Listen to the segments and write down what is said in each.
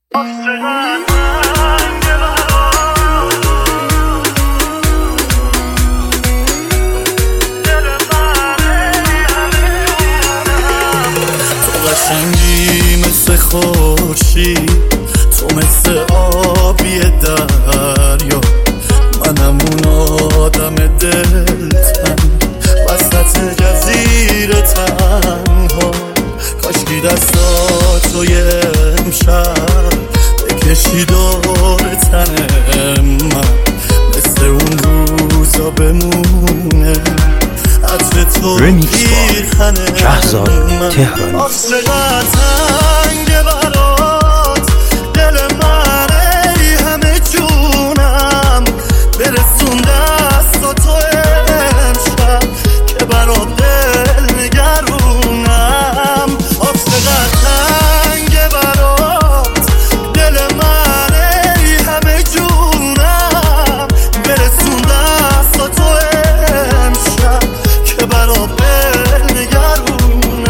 قشنگی مثل خورشید، تو مثل آبی دریا، منم اون آدم دلتنگ وسط جزیره تنها. کاشکی دستاتو یه امشب بکشی دور تن من، مثل اون روزا بمونه عطر تو پیرهن من. آسه قطنگ برات دل من، ای همه جونم برسون دستا تو امشب که برات دل نگرونم. آسه قطنگ برات دل من، ای همه جونم برسون دستا تو امشب که برات دل نگرونم.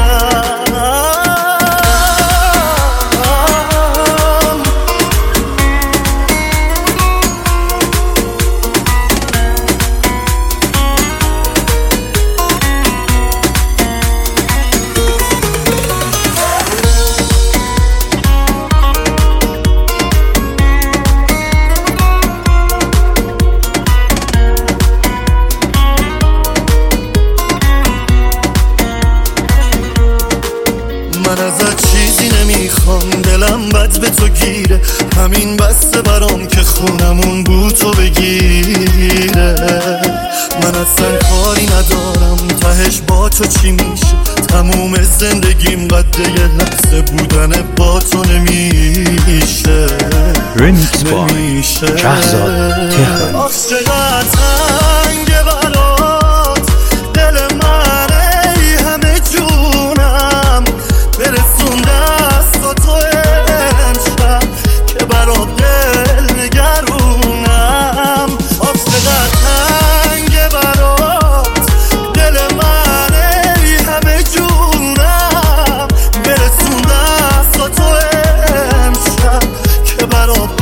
من ازت چیزی نمیخوام، دلم بد به تو گیره، همین بسته برام که خونمون بو تو بگیره. من اصلا کاری ندارم تهش با تو چی میشه، تموم زندگیم قد یه لحظه بودن با تو نمیشه. رمیکس با شهرزاد تهرانی. آسه قطنگ برات دل من، ای همه جونم برسون دستا تو امشب که برات دل نگرونم. آسه قطنگ برات دل من، ای همه جونم برسون دستا تو امشب که برات